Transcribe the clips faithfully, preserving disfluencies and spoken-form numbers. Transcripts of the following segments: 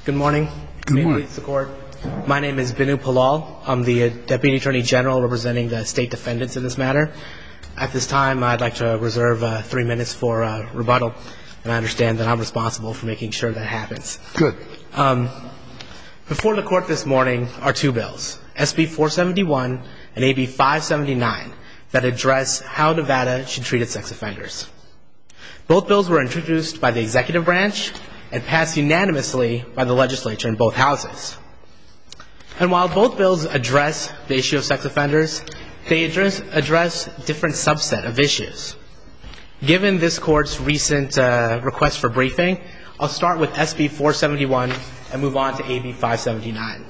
Good morning. Good May it morning. please the court. My name is Binu Palal. I'm the Deputy Attorney General representing the state defendants in this matter. At this time, I'd like to reserve uh, three minutes for uh, rebuttal, and I understand that I'm responsible for making sure that happens. Good. Um, before the court this morning are two bills, S B four seventy-one and A B five seventy-nine, that address how Nevada should treat its sex offenders. Both bills were introduced by the executive branch and passed unanimously by the legislature in both houses. And while both bills address the issue of sex offenders, they address, address different subset of issues. Given this court's recent uh, request for briefing, I'll start with S B four seventy-one and move on to A B five seventy-nine.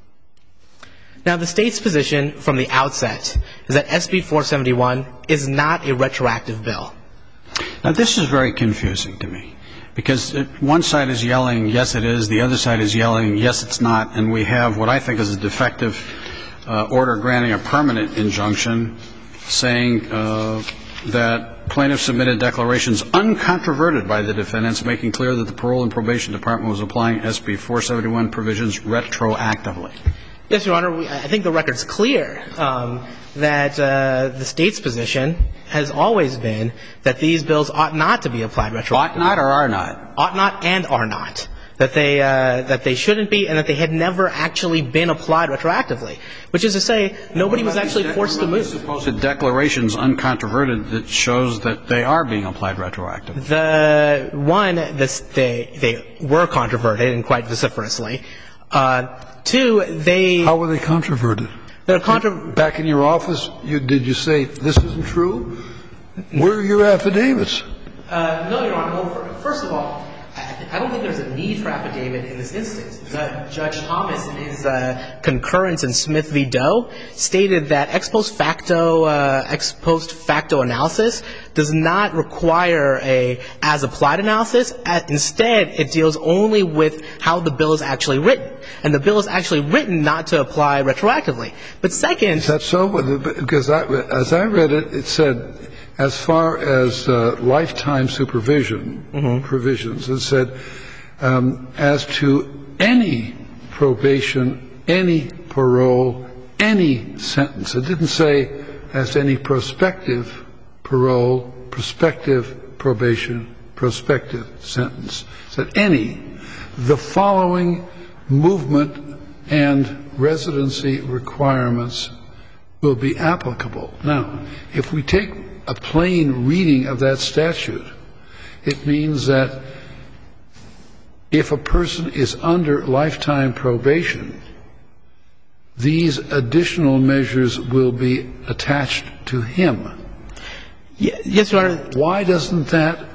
Now, the state's position from the outset is that S B four seventy-one is not a retroactive bill. Now, this is very confusing to me, because one side is yelling, yes, it is, the other side is yelling, yes, it's not, and we have what I think is a defective uh, order granting a permanent injunction saying uh, that plaintiffs submitted declarations uncontroverted by the defendants, making clear that the Parole and Probation Department was applying S B four seventy-one provisions retroactively. Yes, Your Honor, we, I think the record's clear um, that uh, the state's position has always been that these bills ought not to be applied retroactively. Ought not or are not? Ought not and are not. That they uh, that they shouldn't be, and that they had never actually been applied retroactively. Which is to say, nobody was actually forced to move. Supposed declarations uncontroverted that shows that they are being applied retroactively. The one, this, they they were controverted, and quite vociferously. Uh, two, they How were they controverted? They're contro- Back in your office, you, did you say, this isn't true? Where are your affidavits? Uh, no, Your Honor. Well, first of all, I, I don't think there's a need for affidavit in this instance. Uh, Judge Thomas, in his uh, concurrence in Smith v. Doe, stated that ex post facto uh, ex post facto analysis does not require a as-applied analysis. At, instead, it deals only with how the bill is actually written. And the bill is actually written not to apply retroactively. But second... Is that so? Because I, as I read it, it said, as far as uh, lifetime supervision mm-hmm. provisions, it said, um, as to any probation, any parole, any sentence. It didn't say as to any prospective parole, prospective probation, prospective sentence. It said any. The following movement and residency requirements will be applicable. Now, if we take a plain reading of that statute, it means that if a person is under lifetime probation, these additional measures will be attached to him. Yes, Your Honor. Why doesn't that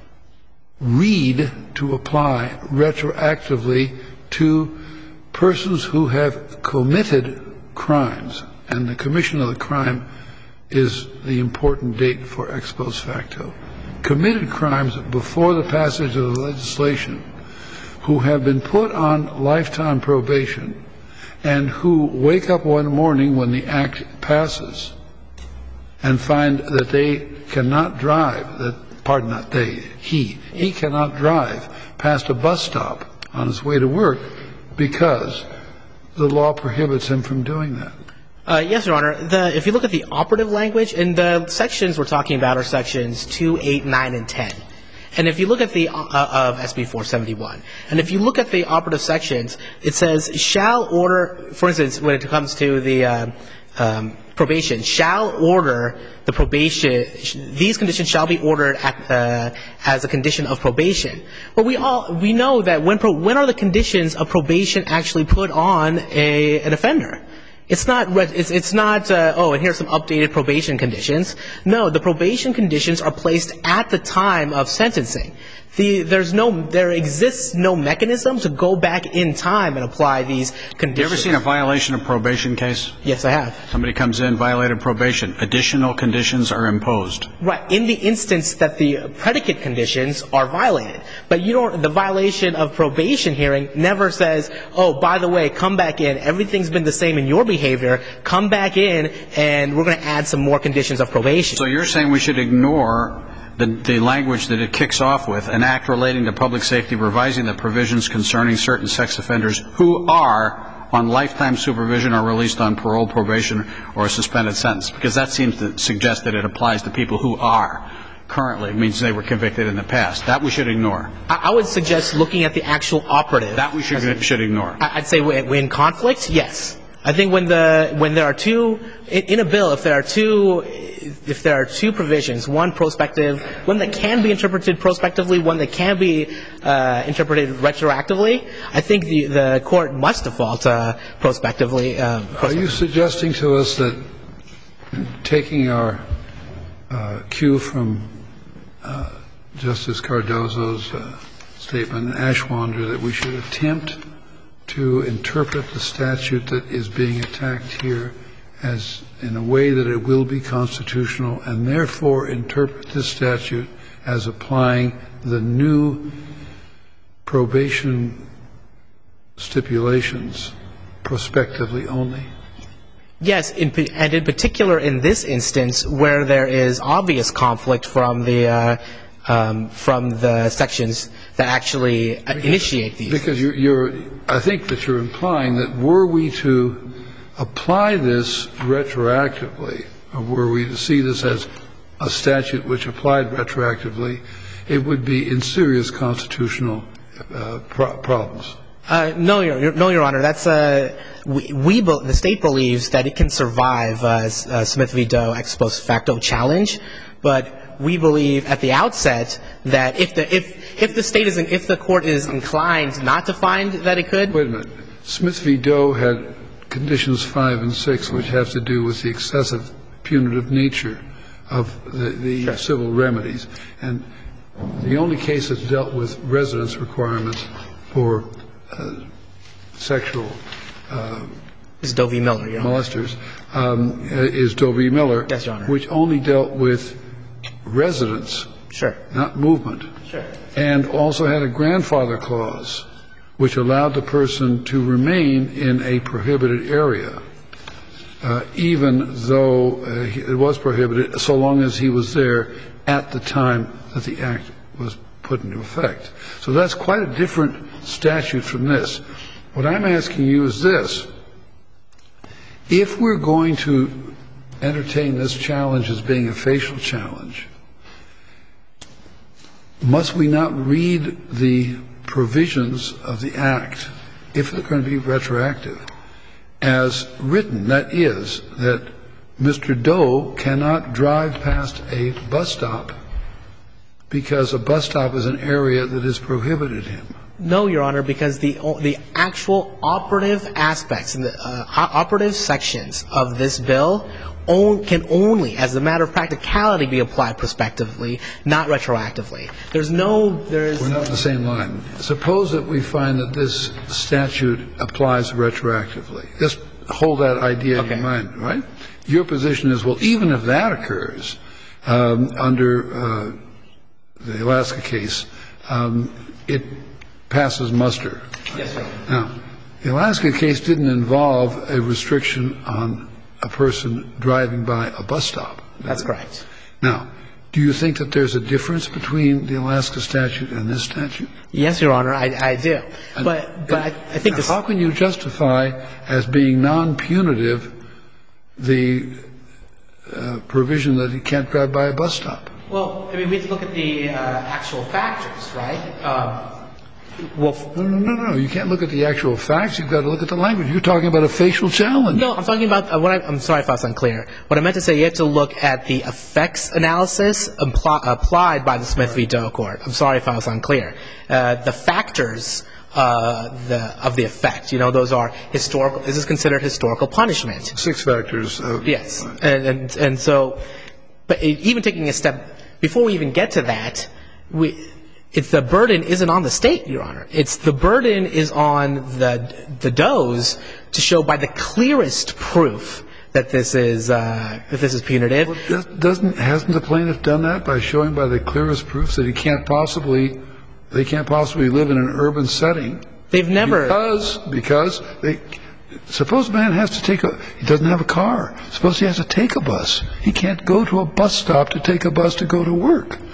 read to apply retroactively to persons who have committed crimes? And the commission of the crime is the important date for ex post facto. Committed crimes before the passage of the legislation, who have been put on lifetime probation and who wake up one morning when the act passes and find that they cannot drive, that, pardon not they, he, he cannot drive past a bus stop on his way to work because the law prohibits him from doing that. Uh, yes, Your Honor. The, if you look at the operative language, and the sections we're talking about are sections two, eight, nine, and ten. And if you look at the, uh, of S B four seventy-one, and if you look at the operative sections, it says, shall order, for instance, when it comes to the, uh, um, probation, shall order the probation, these conditions shall be ordered at, uh, as a condition of probation. But we all, we know that when, pro, when are the conditions of probation actually put on a, an offender? It's not, it's, it's not uh, oh, and here's some updated probation conditions. No, the probation conditions are placed at the time of sentencing. The, there's no, there exists no mechanism to go back in time and apply these conditions. You ever seen a violation of probation case? Yes, I have. Somebody comes in, violated probation. Additional conditions are imposed. Right. In the instance that the predicate conditions are violated. But you don't, the violation of probation hearing never says, oh, by the way, come back in. Everything's been the same in your behavior. Come back in and we're going to add some more conditions of probation. So you're saying we should ignore the, the language that it kicks off with, an act relating to public safety revising the provisions concerning certain sex offenders who are on lifetime supervision or released on parole, probation, or a suspended sentence, because that seems to suggest that it applies to people who are currently. It means they were convicted in the past. That we should ignore. I would suggest looking at the actual operative. That we should should ignore. I'd say when conflict, yes. I think when the when there are two in a bill, if there are two if there are two provisions, one prospective, one that can be interpreted prospectively, one that can be uh, interpreted retroactively, I think the the court must default uh, prospectively. Uh, prospectively. Are you suggesting to us that taking our uh, cue from uh, Justice Cardozo's uh, statement in Ashwander that we should attempt to interpret the statute that is being attacked here as in a way that it will be constitutional, and therefore interpret this statute as applying the new probation stipulations prospectively only? Yes, in, and in particular in this instance where there is obvious conflict from the uh, Um, from the sections that actually uh, initiate these. Because you're, you're, I think that you're implying that were we to apply this retroactively, or were we to see this as a statute which applied retroactively, it would be in serious constitutional uh, pro- problems. Uh, no, your, no, Your Honor. That's uh, we, we the state believes that it can survive uh, uh, Smith v. Doe ex post facto challenge, but we believe at the outset that if the if if the state is if the court is inclined not to find that it could. Wait a minute. Smith v. Doe had conditions five and six, which have to do with the excessive punitive nature of the, the sure. civil remedies, and the only case that's dealt with residence requirements for uh, sexual uh, is Doe v. Miller, Your Honor. molesters um, is Doe v. Miller, yes, Your Honor. which only dealt with residence, sure, not movement, sure, and also had a grandfather clause, which allowed the person to remain in a prohibited area, uh, even though uh, it was prohibited, so long as he was there at the time that the act was put into effect. So that's quite a different statute from this. What I'm asking you is this. If we're going to entertain this challenge as being a facial challenge, must we not read the provisions of the Act, if they're going to be retroactive, as written? That is, that Mister Doe cannot drive past a bus stop because a bus stop is an area that has prohibited him. No, Your Honor, because the the actual operative aspects and the uh, operative sections of this bill own, can only, as a matter of practicality, be applied prospectively, not retroactively. There's no, there's... We're not on the same line. Suppose that we find that this statute applies retroactively. Just hold that idea okay. in your mind, right? Your position is, well, even if that occurs um, under uh, the Alaska case, um, it passes muster. Yes, sir. Now, the Alaska case didn't involve a restriction on a person driving by a bus stop. That's correct. Now, do you think that there's a difference between the Alaska statute and this statute? Yes, Your Honor, I, I do. And, but but I, I think this... How can you justify as being non-punitive the uh, provision that he can't drive by a bus stop? Well, I mean, we have to look at the uh, actual factors, right? Um, Well, no, no, no, no. You can't look at the actual facts. You've got to look at the language. You're talking about a facial challenge. No, I'm talking about uh, what I, I'm sorry if I was unclear. What I meant to say, you have to look at the effects analysis impl- applied by the Smith v. Doe court. I'm sorry if I was unclear. Uh, the factors uh, the, of the effect, you know, those are historical. This is considered historical punishment. Six factors. Of, yes, and, and and so, but even taking a step before we even get to that, we. It's the burden isn't on the state, Your Honor. It's the burden is on the the Does to show by the clearest proof that this is uh, that this is punitive. Well, doesn't hasn't the plaintiff done that by showing by the clearest proof that he can't possibly they can't possibly live in an urban setting? They've never because because they. Suppose a man has to take a, he doesn't have a car. Suppose he has to take a bus. He can't go to a bus stop to take a bus to go to work.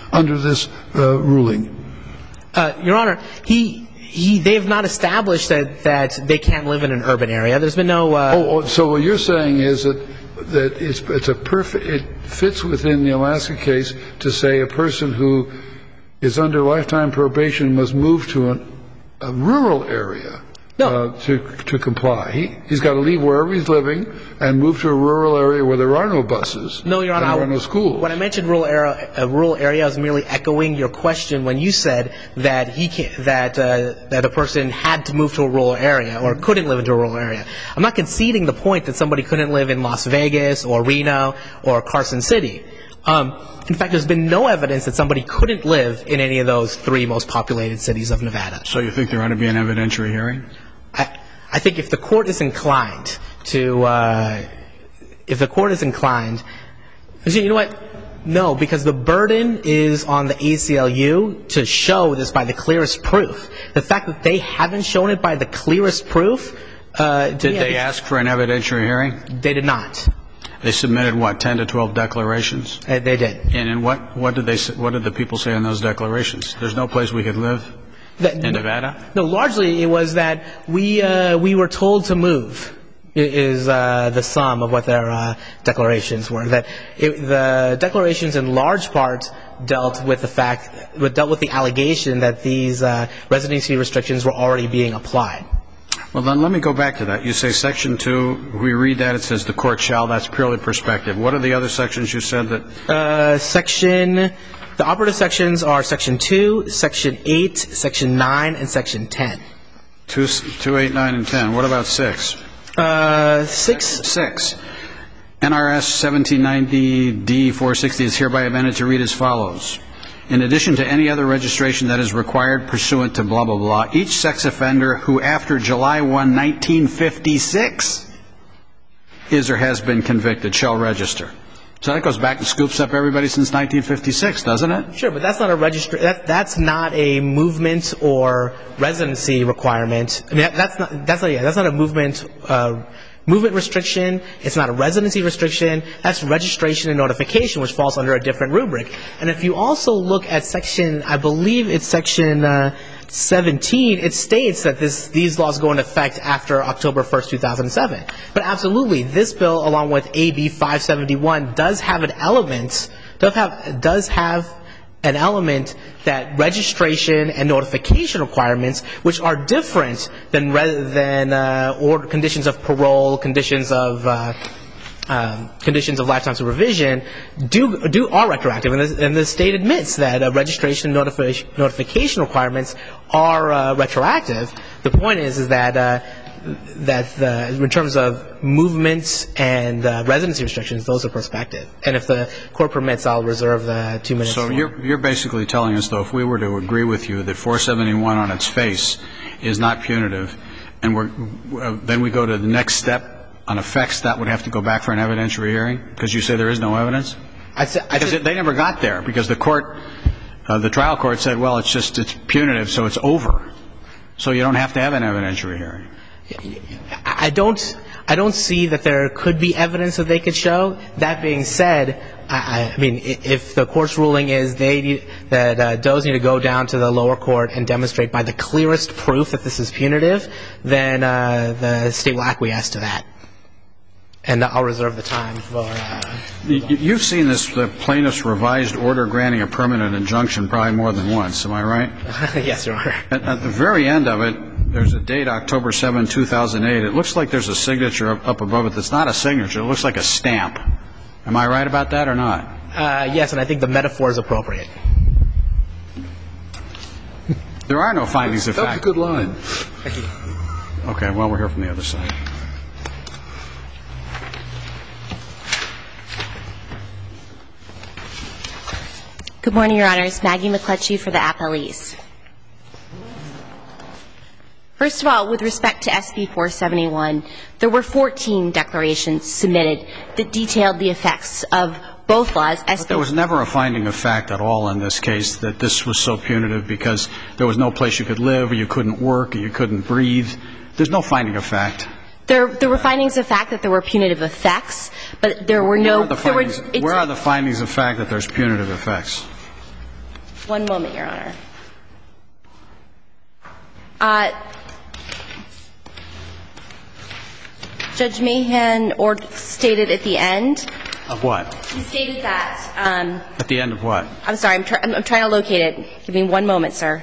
under this uh, ruling? Uh, Your Honor, he he they have not established that that they can't live in an urban area. There's been no. Uh, oh, so what you're saying is that that it's it's a perfect. It fits within the Alaska case to say a person who is under lifetime probation must move to an, a rural area. No. Uh, to to comply. He, he's got to leave wherever he's living and move to a rural area where there are no buses. No, Your Honor. And there are no schools. When I mentioned rural area, a rural area, I was merely echoing your question when you said that he can, that uh, that a person had to move to a rural area or couldn't live into a rural area. I'm not conceding the point that somebody couldn't live in Las Vegas or Reno or Carson City. Um, in fact, there's been no evidence that somebody couldn't live in any of those three most populated cities of Nevada. So you think there ought to be an evidentiary hearing? I, I think if the court is inclined to, uh, if the court is inclined, you know what? No, because the burden is on the A C L U to show this by the clearest proof. The fact that they haven't shown it by the clearest proof. Uh, did they ask for an evidentiary hearing? They did not. They submitted what, ten to twelve declarations? Uh, they did. And in what what did they what did the people say in those declarations? There's no place we could live. That, in Nevada? No, largely it was that we uh, we were told to move is uh, the sum of what their uh, declarations were. That it, the declarations in large part dealt with the fact, dealt with the allegation that these uh, residency restrictions were already being applied. Well, then let me go back to that. You say Section two, we read that, it says the court shall, that's purely perspective. What are the other sections you said that? Uh, section... The operative sections are Section two, Section eight, Section nine, and Section ten. Two, two, eight, nine, and ten. What about six? Uh, six. Six. N R S seventeen ninety D four sixty is hereby amended to read as follows. In addition to any other registration that is required pursuant to blah, blah, blah, each sex offender who after July first, nineteen fifty-six is or has been convicted shall register. So that goes back and scoops up everybody since nineteen fifty-six, doesn't it? Sure, but that's not a registra- that, that's not a movement or residency requirement. I mean, that, that's not that's not yeah, that's not a movement uh, movement restriction. It's not a residency restriction. That's registration and notification, which falls under a different rubric. And if you also look at section, I believe it's section uh, seventeen, it states that this, these laws go into effect after October first, two thousand seven. But absolutely, this bill, along with A B five seventy-one, does have an element, does have, does have an element that registration and notification requirements, which are different than re- than uh, or conditions of parole, conditions of uh, um, conditions of lifetime supervision, do do are retroactive, and the, and the state admits that uh, registration and notification notification requirements are uh, retroactive. The point is, is that. Uh, that the, in terms of movements and uh, residency restrictions, those are prospective. And if the court permits, I'll reserve the two minutes. So you're, you're basically telling us, though, if we were to agree with you that four seventy-one on its face is not punitive, and we're, uh, then we go to the next step on effects, that would have to go back for an evidentiary hearing? Because you say there is no evidence? I th- I because th- it, they never got there, because the court, uh, the trial court said, well, it's just, it's punitive, so it's over. So you don't have to have an evidentiary hearing. I don't, I don't see that there could be evidence that they could show. That being said, I, I mean, if the court's ruling is they need, that uh, Doe's need to go down to the lower court and demonstrate by the clearest proof that this is punitive, then uh, the state will acquiesce to that. And I'll reserve the time for... Uh, You've seen this, the plaintiff's revised order granting a permanent injunction probably more than once, am I right? Yes, Your Honor. At, at the very end of it, there's a date, October seventh, two thousand eight. It looks like there's a signature up, up above it that's not a signature. It looks like a stamp. Am I right about that or not? Uh, yes, and I think the metaphor is appropriate. There are no findings of fact. That's a good line. Thank you. Okay, well, we're here from the other side. Good morning, Your Honors. Maggie McCletchie for the appellees. First of all, with respect to S B four seventy-one, there were fourteen declarations submitted that detailed the effects of both laws. But there was never a finding of fact at all in this case that this was so punitive because there was no place you could live or you couldn't work or you couldn't breathe. There's no finding of fact. There, there were findings of fact that there were punitive effects, but there were no... Where are the findings, where are the findings of fact that there's punitive effects? One moment, Your Honor. Uh, Judge Mahan or stated at the end. Of what? He stated that. Um, at the end of what? I'm sorry. I'm, try, I'm, I'm trying to locate it. Give me one moment, sir.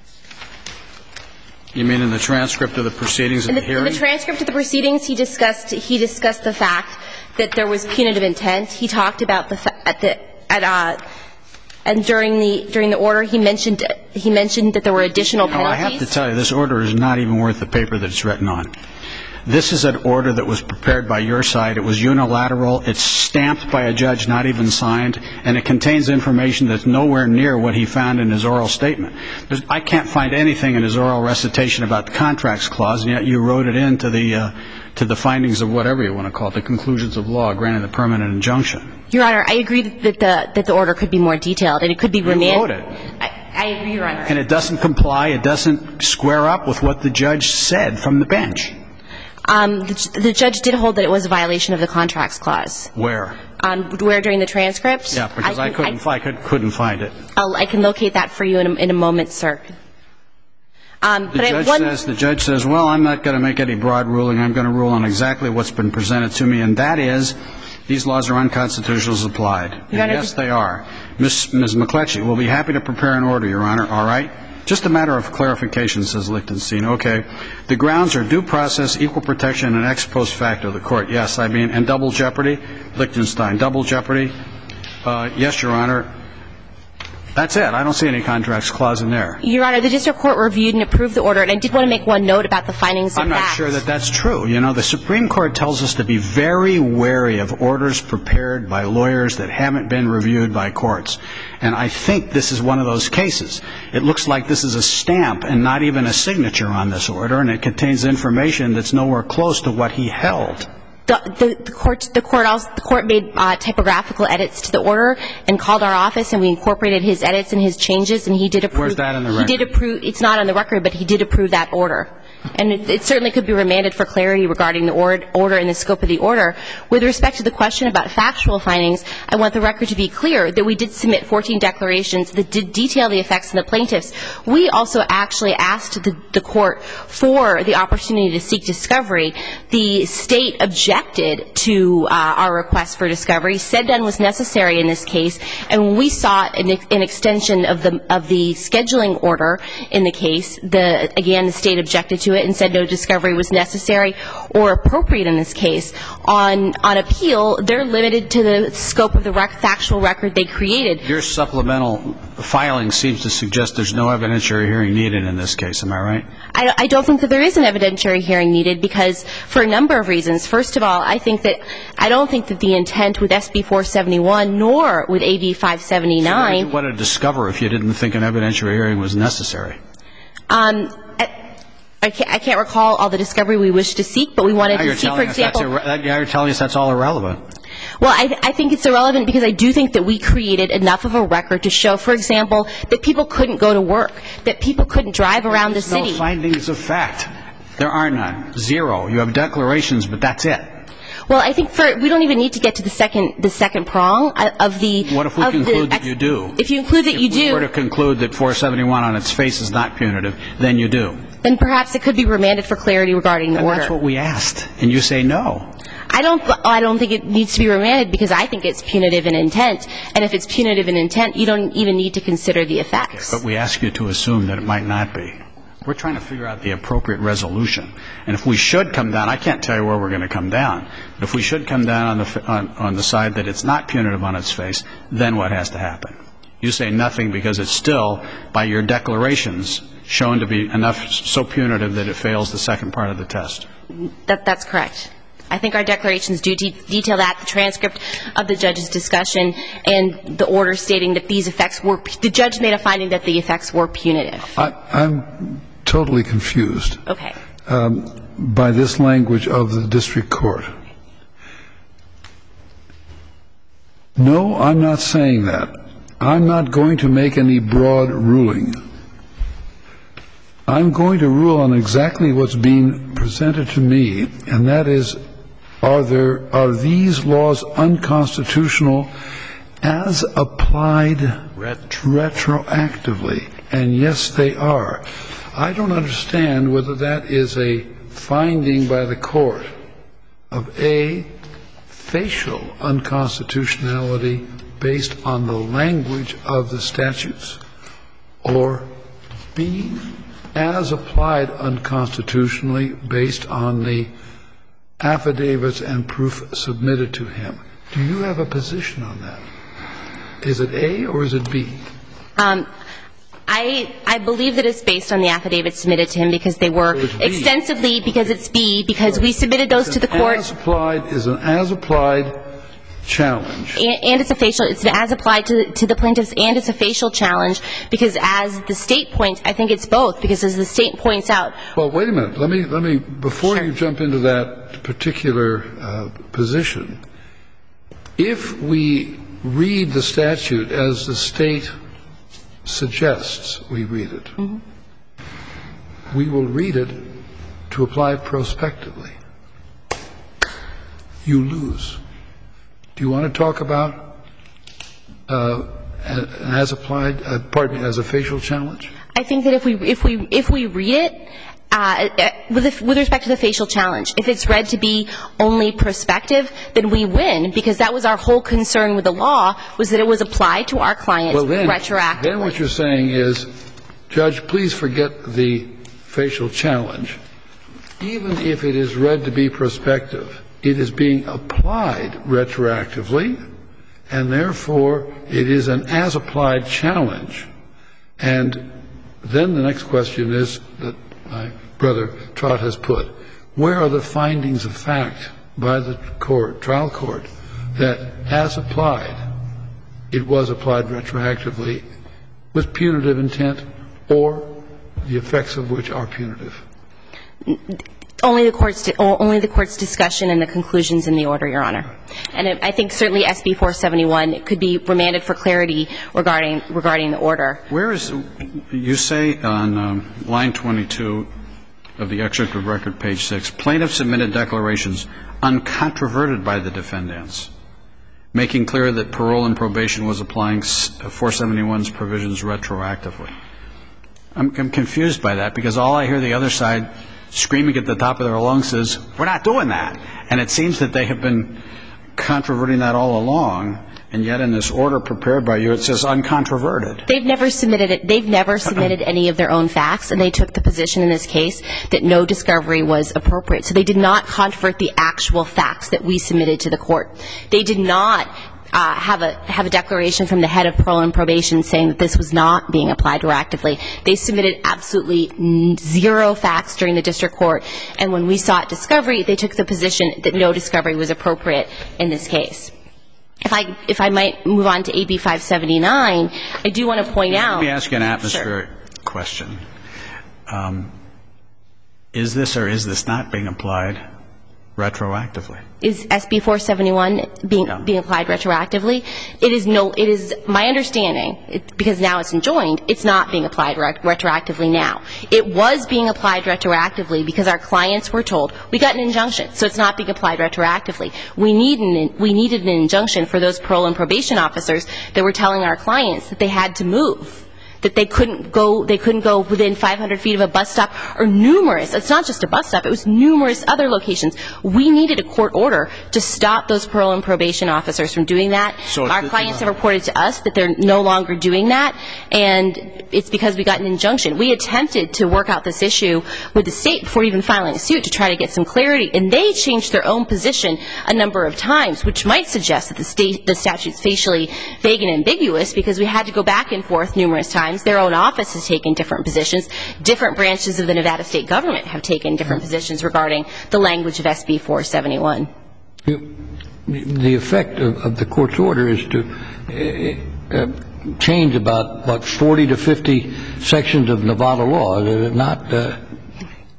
You mean in the transcript of the proceedings of the, the hearing? In the transcript of the proceedings, he discussed he discussed the fact that there was punitive intent. He talked about the fa- at the at uh and during the during the order he mentioned he mentioned that there were additional penalties. No, I have to tell you, this order is not even worth the paper that it's written on. This is an order that was prepared by your side. It was unilateral. It's stamped by a judge, not even signed, and it contains information that's nowhere near what he found in his oral statement. There's, I can't find anything in his oral recitation about the contracts clause, and yet you wrote it into the uh, to the findings of whatever you want to call it, the conclusions of law, granting the permanent injunction. Your Honor, I agree that the that the order could be more detailed, and it could be remanded. You wrote it. I, I agree, Your Honor. And it doesn't comply. It doesn't square up with what the judge said from the bench. Um, the, the judge did hold that it was a violation of the contracts clause. Where? Um, where during the transcript? Yeah, because I, I couldn't, I, I could, couldn't find it. I'll, I can locate that for you in a, in a moment, sir. Um, the, but judge one, says, the judge says, well, I'm not going to make any broad ruling. I'm going to rule on exactly what's been presented to me, and that is these laws are unconstitutional as applied. And yes, they are. Miz Miz McCletchie will be happy to prepare an order, Your Honor. All right? Just a matter of clarification, says Lichtenstein. Okay. The grounds are due process, equal protection, and ex post facto of the court. Yes, I mean, and double jeopardy. Lichtenstein, double jeopardy. Uh, yes, Your Honor. That's it. I don't see any contracts clause in there. Your Honor, the district court reviewed and approved the order, and I did want to make one note about the findings of I'm not fact. sure that that's true. You know, the Supreme Court tells us to be very wary of orders prepared by lawyers that haven't been reviewed by courts. And I think this is one of those cases. It looks like this is a stamp and not even a signature on this order, and it contains information that's nowhere close to what he held. The, the, the court, the court also, the court made uh, typographical edits to the order and called our office, and we incorporated his edits and his changes, and he did approve. Where's that in the record? He did approve. It's not on the record, but he did approve that order. And it, it certainly could be remanded for clarity regarding the or, order and the scope of the order. With respect to the question about factual findings, I want the record to be clear that we did submit fourteen declarations that did detail the effects on the plaintiffs. We also actually asked the, the court for the opportunity to seek discovery. The state objected to uh, our request for discovery, said none was necessary in this case, and when we sought an, an extension of the of the scheduling order in the case, the again the state objected to it and said no discovery was necessary or appropriate in this case. On on appeal, they're limited to the scope of the rec- factual record they created. Your supplemental filing seems to suggest there's no evidentiary hearing needed in this case. Am I right? I, I don't think that there is an evidentiary hearing needed because for a number of reasons. First of all, I think that I don't think that the intent with S B four seventy-one nor with A B five seventy-nine. So what did you want to discover if you didn't think an evidentiary hearing was necessary? Um, I can't, I can't recall all the discovery we wished to seek, but we wanted to see, for example. Now you're telling us that's all irrelevant. Well, I, I think it's irrelevant because I do think that we created enough of a record to show, for example, that people couldn't go to work, that people couldn't drive around the city. There's no findings of fact. There are none. Zero. You have declarations, but that's it. Well, I think for we don't even need to get to the second the second prong of the. What if we conclude that you do? If you include that you do. If we were to conclude that four seventy-one on its face is not punitive, then you do. Then perhaps it could be remanded for clarity regarding the and order. That's what we asked, and you say no. I don't. I don't think it needs to be remanded because I think it's punitive in intent, and if it's punitive in intent, you don't even need to consider the effects. Okay, but we ask you to assume that it might not be. We're trying to figure out the appropriate resolution. And if we should come down, I can't tell you where we're going to come down, but if we should come down on the, on, on the side that it's not punitive on its face, then what has to happen? You say nothing because it's still, by your declarations, shown to be enough so punitive that it fails the second part of the test. That, that's correct. I think our declarations do de- detail that, the transcript of the judge's discussion, and the order stating that these effects were, the judge made a finding that the effects were punitive. I, I'm totally confused okay. um, by this language of the district court. No, I'm not saying that. I'm not going to make any broad ruling. I'm going to rule on exactly what's being presented to me, and that is, are there are these laws unconstitutional as applied Retro. retroactively. And yes, they are. I don't understand whether that is a finding by the court of A, facial unconstitutionality based on the language of the statutes, or B, as applied unconstitutionally based on the affidavits and proof submitted to him. Do you have a position on that? Is it A or is it B? Um, I I believe that it's based on the affidavits submitted to him because they were extensively, because it's B, because we submitted those to the court. As applied is an as applied challenge. And, and it's a facial, it's as applied to, to the plaintiffs, and it's a facial challenge because as the state points, I think it's both, because as the state points out. Well, wait a minute. Let me, let me, before Sure. you jump into that particular uh, position, if we read the statute as the state suggests we read it, mm-hmm. we will read it to apply prospectively. You lose. Do you want to talk about uh, an as applied, uh, pardon me, as a facial challenge? I think that if we if we if we read it uh, with with respect to the facial challenge, if it's read to be only prospective, then we win, because that was our whole concern with the law, was that it was applied to our clients well, then, retroactively. Then what you're saying is, Judge, please forget the facial challenge. Even if it is read to be prospective, it is being applied retroactively, and therefore it is an as-applied challenge. And then the next question is that my brother Trott has put, where are the findings of fact by the court, trial court, that as applied, it was applied retroactively with punitive intent, or the effects of which are punitive? Only the court's only the court's discussion and the conclusions in the order, Your Honor. And it, I think certainly S B four seventy-one could be remanded for clarity regarding regarding the order. Where is, you say on um, line twenty-two of the excerpt of record, page six, plaintiffs submitted declarations uncontroverted by the defendants, making clear that parole and probation was applying four seventy-one's provisions retroactively. I'm, I'm confused by that, because all I hear the other side screaming at the top of their lungs is, we're not doing that. And it seems that they have been controverting that all along, and yet in this order prepared by you, it says uncontroverted. They've never submitted it. They've never submitted any of their own facts, and they took the position in this case that no discovery was appropriate. So they did not controvert the actual facts that we submitted to the court. They did not Uh, have a have a declaration from the head of parole and probation saying that this was not being applied retroactively. They submitted absolutely zero facts during the district court, and when we sought discovery, they took the position that no discovery was appropriate in this case. If I if I might move on to A B five seventy-nine, I do want to point out. Let me ask you an atmospheric Sure. question. Um, is this or is this not being applied retroactively? Is S B four seventy-one being Yeah. being applied retroactively? It is no. It is my understanding, it, because now it's enjoined. It's not being applied re- retroactively now. It was being applied retroactively because our clients were told we got an injunction, so it's not being applied retroactively. We need an we needed an injunction for those parole and probation officers that were telling our clients that they had to move, that they couldn't go they couldn't go within five hundred feet of a bus stop, or numerous, it's not just a bus stop, it was numerous other locations. We needed a court order to stop those parole and probation officers from doing that. So our clients have reported to us that they're no longer doing that, and it's because we got an injunction. We attempted to work out this issue with the state before even filing a suit to try to get some clarity, and they changed their own position a number of times, which might suggest that the state the statute's facially vague and ambiguous, because we had to go back and forth numerous times. Their own office has taken different positions. Different branches of the Nevada state government have taken different positions regarding the language of S B four seventy-one. The effect of, of the court's order is to uh, uh, change about, about forty to fifty sections of Nevada law. Is it not? Uh...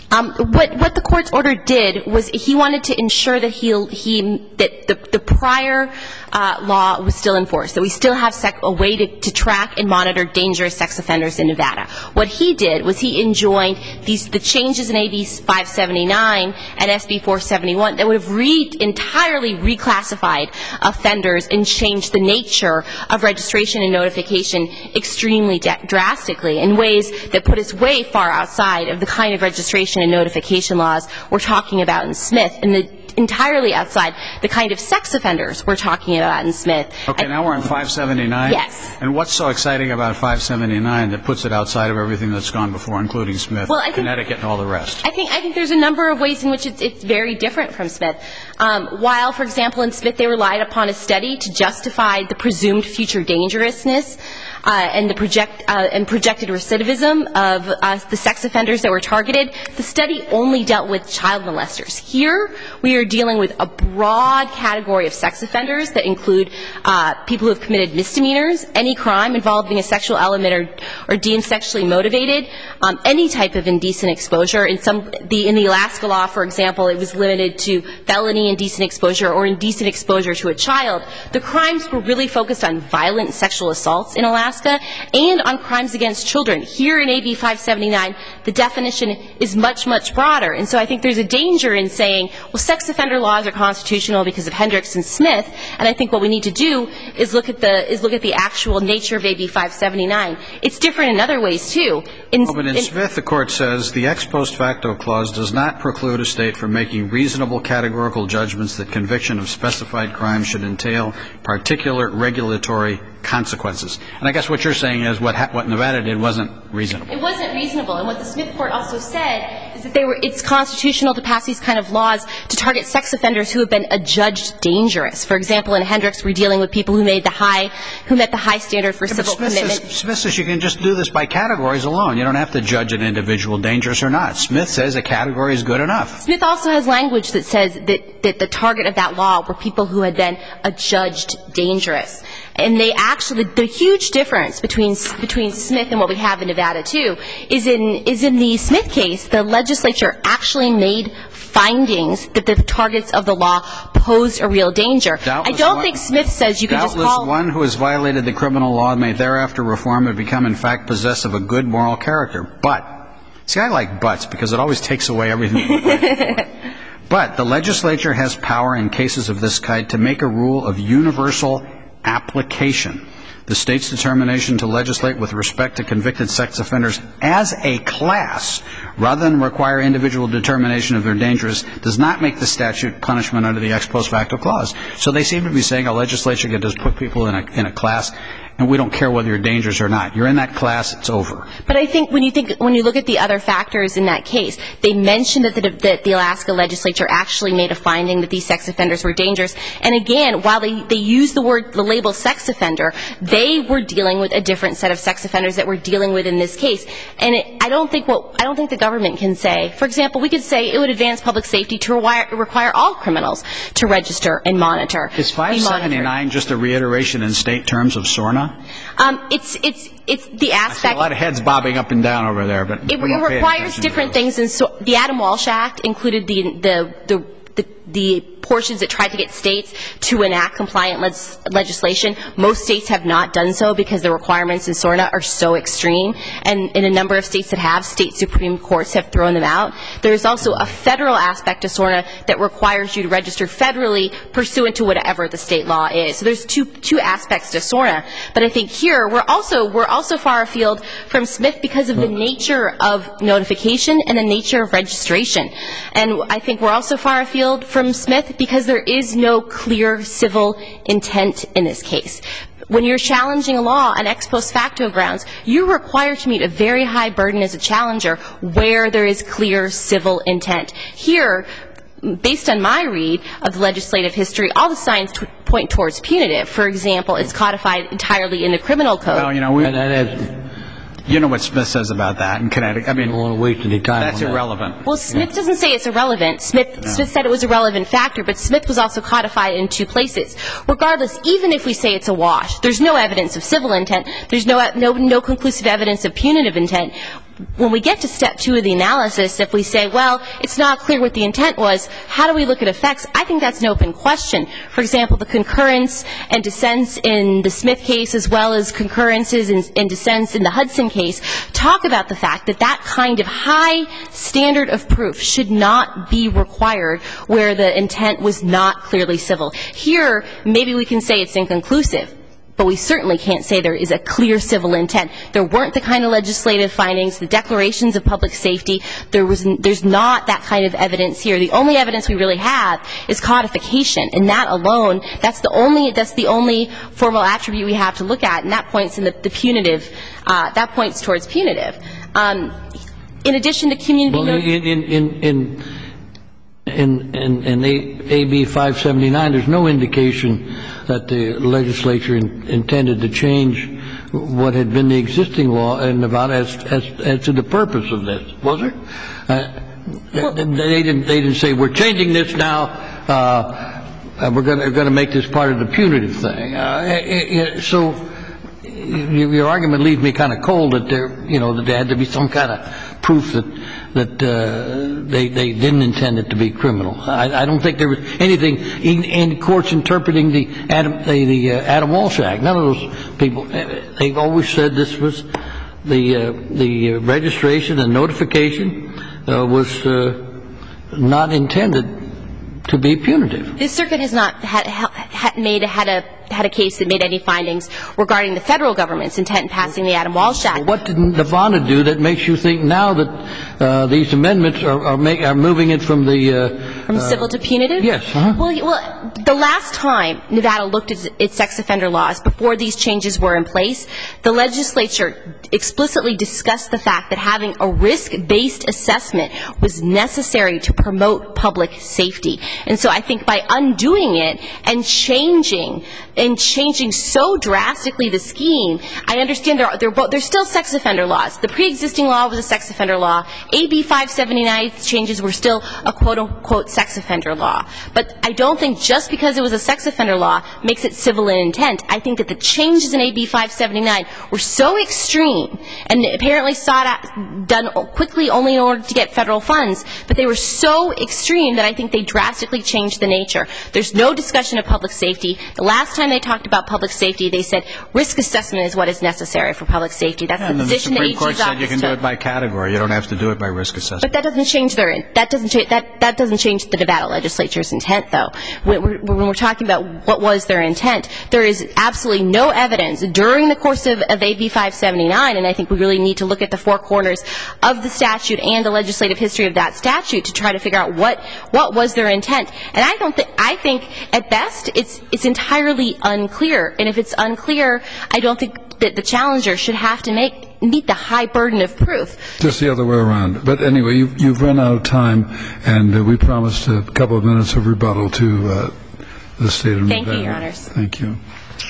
Um, what what the court's order did was he wanted to ensure that he he that the the prior uh, law was still enforced, that we still have sec- a way to, to track and monitor dangerous sex offenders in Nevada. What he did was he enjoined these the changes in A B five seventy-nine and S B four seventy-one that would have re- entirely reclassified offenders and changed the nature of registration and notification extremely da- drastically in ways that put us way far outside of the kind of registration and notification laws we're talking about in Smith, and the entirely outside the kind of sex offenders we're talking about in Smith. Okay, and, now we're on five seventy-nine? Yes. And what's so exciting about five seventy-nine that puts it outside of everything that's gone before, including Smith, well, I think, Connecticut, and all the rest? I think I think there's a number of ways in which it's, it's very different from Smith. Um, while, for example, in Smith they relied upon a study to justify the presumed future dangerousness uh, and the project uh, and projected recidivism of uh, the sex offenders that were targeted, the study only dealt with child molesters. Here, we are dealing with a broad category of sex offenders that include uh, people who have committed misdemeanors, any crime involving a sexual element or, or deemed sexually motivated, um, any type of indecent exposure. In some, the in the Alaska law, for example, it was limited to felony indecent exposure or indecent exposure to a child. The crimes were really focused on violent sexual assaults in Alaska and on crimes against children. Here in A B five seventy-nine, the definition is much, much broader. And so I think there's a danger in saying, well, sex offender laws are constitutional because of Hendricks and Smith, and I think what we need to do is look at the is look at the actual nature of A B five seventy-nine. It's different in other ways, too. In, oh, but in, in Smith, the court says the ex post facto clause does not preclude a state from making reasonable categorical judgments that conviction of specified crimes should entail particular regulatory consequences. And I guess what you're saying is what ha- what Nevada did wasn't reasonable. It wasn't reasonable. And what the Smith court also said is that they were it's constitutional to pass these kind of laws to target sex offenders who have been adjudged dangerous. For example, in Hendricks, we're dealing with people who made the high who met the high standard for Yeah, civil Smith commitment. Says, Smith says you can just do this by categories alone. You don't have to judge an individual dangerous or not. Smith says a category is good enough. Smith also has language that says that, that the target of that law were people who had been adjudged dangerous. And they actually, the huge difference between between Smith and what we have in Nevada, too, is in is in the Smith case, the legislature actually made findings that the targets of the law posed a real danger. Doubtless I don't one, think Smith says you can just call... Doubtless one who has violated the criminal law may thereafter reform and become, in fact, possessed of a good moral character. But, see, I like buts because it always takes away everything. But the legislature has power in cases of this kind to make a rule of universal application. The state's determination to legislate with respect to convicted sex offenders as a class, rather than require individual determination of their dangerous, does not make the statute punishment under the ex post facto clause. So they seem to be saying a legislature can just put people in a, in a class, and we don't care whether you're dangerous or not. You're in that class, it's over. But I think when you think when you look at the other factors in that case, they mentioned that the, that the Alaska legislature actually made a finding that these sex offenders were dangerous. And again, while they, they used the word, the label sex offender, they were dealing with a different set of sex offenders that we're dealing with in this case. And it, I don't think what I don't think the government can say. For example, we could say it would advance public safety to require, require all criminals to register and monitor. Is five seventy-nine just a reiteration in state terms of SORNA? Um, it's it's it's the aspect. I see a lot of heads bobbing up and down over there, but it, it requires different things. And so the Adam Walsh Act included the the the the, the portions that tried to get states to enact compliant les- legislation. Most states have not done so because the requirements in SORNA are so extreme. And in a number of states that have, state supreme courts have thrown them out. There's also a federal aspect to SORNA that requires you to register federally pursuant to whatever the state law is. So there's two two aspects to SORNA. But I think here we're also we're also far afield from Smith because of the nature of notification and the nature of registration. And I think we're also far afield from Smith because there is no clear civil intent in this case. When you're challenging a law on ex post facto grounds, you're required to meet a very high burden as a challenger where there is clear civil intent. Here, based on my read of the legislative history, all the signs t- point towards punitive. For example, it's codified entirely in the criminal code. Well, you know, we, And that is, you know what Smith says about that in Connecticut. I mean, I don't want to waste any time that's on that. irrelevant. Well, Smith doesn't say it's irrelevant. Smith, No. Smith said it was a relevant factor, but Smith was also codified in two places. Regardless, even if we say it's a wash, there's no evidence of civil intent. There's no no no conclusive evidence of punitive intent. when we get to step two of the analysis, if we say, well, it's not clear what the intent was, how do we look at effects? I think that's an open question. For example, the concurrence and dissents in the Smith case, as well as concurrences and, and dissents in the Hudson case, talk about the fact that that kind of high standard of proof should not be required where the intent was not clearly civil. Here, maybe we can say it's inconclusive, but we certainly can't say there is a clear civil intent. There weren't the kind of legislative findings, the declarations of public safety. There was, there's not that kind of evidence here. The only evidence we really have is codification, and that alone, that's the only, that's the only formal attribute we have to look at, and that points in the, the punitive, uh, that points towards punitive. Um, in addition to community... Well, in, in, in, in In, in, in A B five seventy-nine, there's no indication that the legislature in, intended to change what had been the existing law in Nevada as, as, as to the purpose of this, was there? Uh, well, they didn't. They didn't say we're changing this now. Uh, we're going to make this part of the punitive thing. Uh, it, it, so your argument leaves me kind of cold that there, you know, that there had to be some kind of proof that that uh, they they didn't intend it to be criminal. I, I don't think there was anything in, in courts interpreting the Adam the, the uh, Adam Walsh Act. None of those people. They've always said this was the uh, the registration and notification uh, was uh, not intended to be punitive. This circuit has not had, had made had a had a case that made any findings regarding the federal government's intent in passing the Adam Walsh Act. Well, what did Nevada do that makes you think now that uh, these amendments are are, make, are moving it from the uh, from uh, civil to punitive? Yes. Uh-huh. Well, well, the last time Nevada looked at its sex offender laws before these changes were in place, the legislature explicitly discussed the fact that having a risk-based assessment was necessary to promote public safety. And so I think by undoing it and changing and changing so drastically the scheme, I understand there are, there are both, there's still sex offender laws. The pre-existing law was a sex offender law. A B five seventy-nine changes were still a quote-unquote sex offender law. But I don't think just because it was a sex offender law makes it civil in intent. I think that the changes in A B five seventy-nine were so extreme and apparently sought out, done quickly only in order to get federal funds, but they were so extreme that I think they drastically changed the nature. There's no discussion of public safety. The last time they talked about public safety, they said risk assessment is what is necessary for public safety. That's yeah, the position the, the Supreme Court said you can took. do it by category. You don't have to do it by risk assessment. But that doesn't change their that doesn't change that that doesn't change the Nevada legislature's intent, though. When we're, when we're talking about what was their intent, there is absolutely no evidence during the course of, of A B five seventy-nine, and I think we really need to look at the four corners of the statute and the legislative history of that statute to try to figure out what what was their intent. And I don't think I think at best it's it's entirely unclear. And if it's unclear, I don't think that the challenger should have to make meet the high burden of proof. Just the other way around. But anyway, you've, you've run out of time, and uh, we promised a couple of minutes of rebuttal to uh, the state of Nevada. Thank you, Your Honors. Thank you.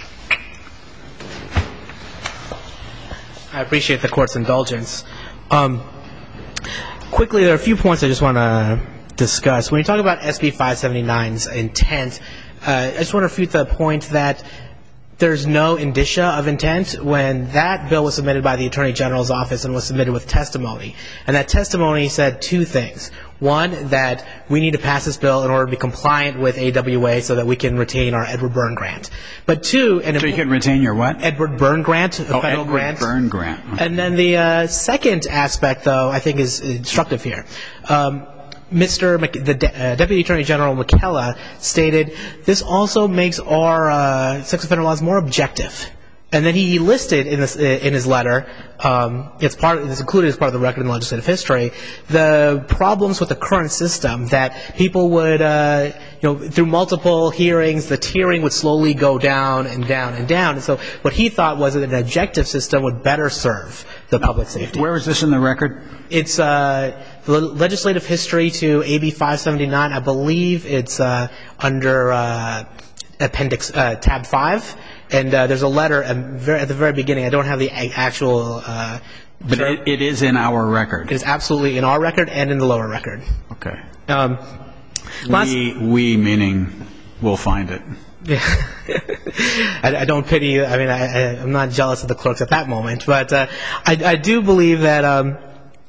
I appreciate the court's indulgence. Um, quickly, there are a few points I just want to discuss. When you talk about S B five seventy-nine's intent, uh, I just want to refute the point that there's no indicia of intent when that bill was submitted by the Attorney General's office and was submitted with testimony. And that testimony said two things. One, that we need to pass this bill in order to be compliant with A W A so that we can retain our Edward Byrne grant. But two, and so you can retain your what? Edward Byrne grant, a oh, federal Edward grant. Byrne grant. Okay. And then the uh, second aspect, though, I think is instructive here. Um, Mister Mc, the De- uh, Deputy Attorney General McKella stated, this also makes our uh, sex offender laws more objective. And then he listed in this in his letter, um, it's part it's included as part of the record in legislative history, the problems with the current system, that people would, uh, you know, through multiple hearings, the tiering would slowly go down and down and down. And so what he thought was that an objective system would better serve the public safety. Where is this in the record? It's uh, the legislative history to A B five seventy-nine. I believe it's uh, under uh, Appendix uh, Tab five. And uh, there's a letter at the very beginning. I don't have the actual. Uh, but it, it is in our record. It is absolutely in our record and in the lower record. Okay. Um, we, we meaning we'll find it. Yeah. I, I don't pity. I mean, I, I, I'm not jealous of the clerks at that moment, but uh, I, I do believe that um,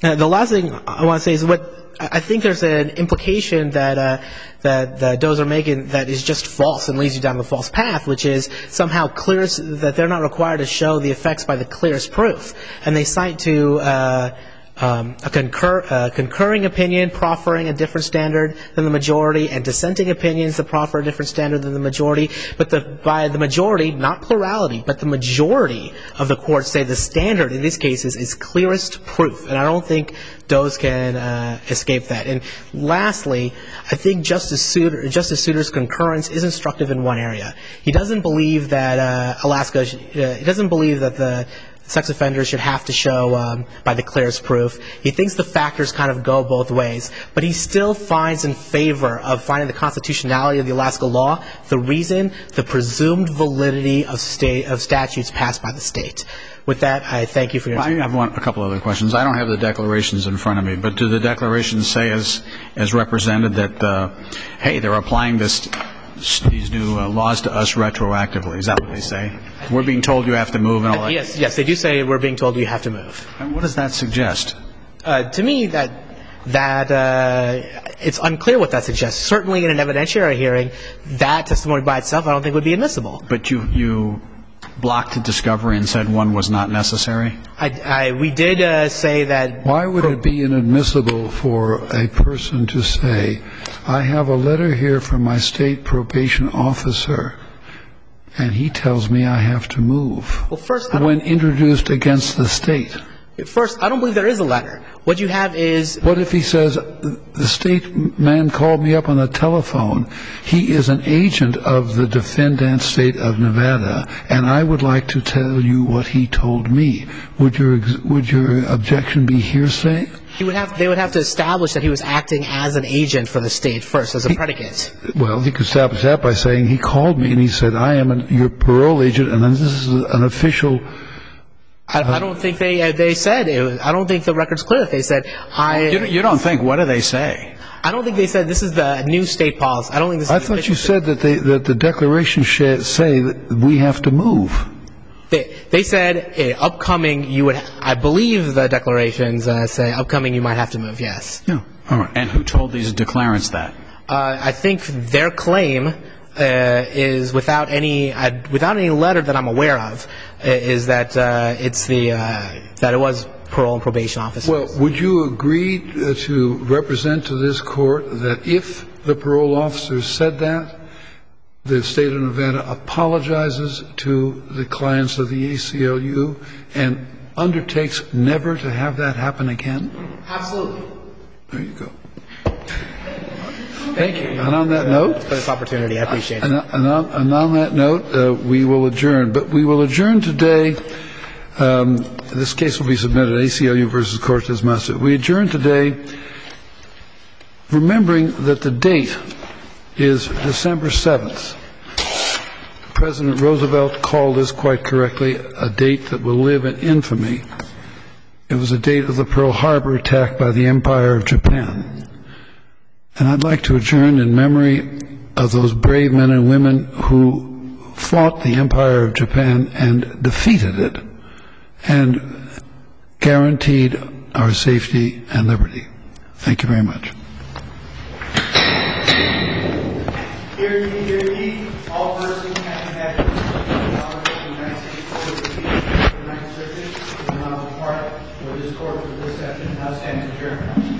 Uh, the last thing I want to say is what I think there's an implication that uh, that the Does are making that is just false and leads you down the false path, which is somehow clearest that they're not required to show the effects by the clearest proof, and they cite to uh, um, a concur, uh, concurring opinion proffering a different standard than the majority, and dissenting opinions that proffer a different standard than the majority. But the, by the majority, not plurality, but the majority of the courts say the standard in these cases is clearest proof, and I don't think Does can uh, escape that. And lastly, I think Justice Souter, Justice Souter's concurrence is instructive in one area. He doesn't believe that uh, Alaska, uh, he doesn't believe that the sex offenders should have to show um, by the clearest proof. He thinks the factors kind of go both ways, but he still finds in favor of finding the constitutionality of the Alaska law the reason, the presumed validity of state of statutes passed by the state. With that, I thank you for your time. I have one, a couple other questions. I don't have the declarations in front of me, but do the declarations say as as represented that, uh, hey, they're applying this these new uh, laws to us retroactively? Is that what they say? We're being told you have to move and all that? Yes, yes, they do say we're being told you have to move. And what does that suggest? Uh, to me, that that uh, it's unclear what that suggests. Certainly in an evidentiary hearing, that testimony by itself I don't think would be admissible. But you you blocked discovery and said one was not necessary? I, I, we did uh, say that... Why would it be inadmissible for a person to say, I have a letter here from my state probation officer, and he tells me I have to move, well, first, I when introduced against the state? First, I don't believe there is a letter. What you have is... What if he says, the state man called me up on the telephone. He is an agent of the defendant state of Nevada, and I would like to tell you what he told me. Would your would your objection be hearsay? He would have. They would have to establish that he was acting as an agent for the state first, as a predicate. Well, he could establish that by saying he called me and he said, I am an, your parole agent, and this is an official... I, I don't think they uh, they said it was, I don't think the record's clear that they said I. You, you don't think? What do they say? I don't think they said this is the new state policy. I don't think this. I is thought you said that they that the declaration sh- say that we have to move. They they said uh, upcoming you would. I believe the declarations uh, say upcoming you might have to move. Yes. Yeah. All right. And who told these declarants that? Uh, I think their claim. Uh, is without any uh, without any letter that I'm aware of, uh, is that uh, it's the uh, that it was parole and probation officers. Well, would you agree uh, to represent to this court that if the parole officers said that, the state of Nevada apologizes to the clients of the A C L U and undertakes never to have that happen again? Absolutely. There you go. Thank you. And on that note, for this opportunity, I appreciate it. And on, and on that note, uh, we will adjourn. But we will adjourn today. Um, this case will be submitted, A C L U versus Cortez Masto. We adjourn today remembering that the date is December seventh. President Roosevelt called this quite correctly a date that will live in infamy. It was a date of the Pearl Harbor attack by the Empire of Japan. And I'd like to adjourn in memory of those brave men and women who fought the Empire of Japan and defeated it and guaranteed our safety and liberty. Thank you very much. Hear ye, hear ye, all persons having had knowledge of the United States Court of Appeals for the Ninth Circuit will now depart for this court for this session. Now stands adjourned.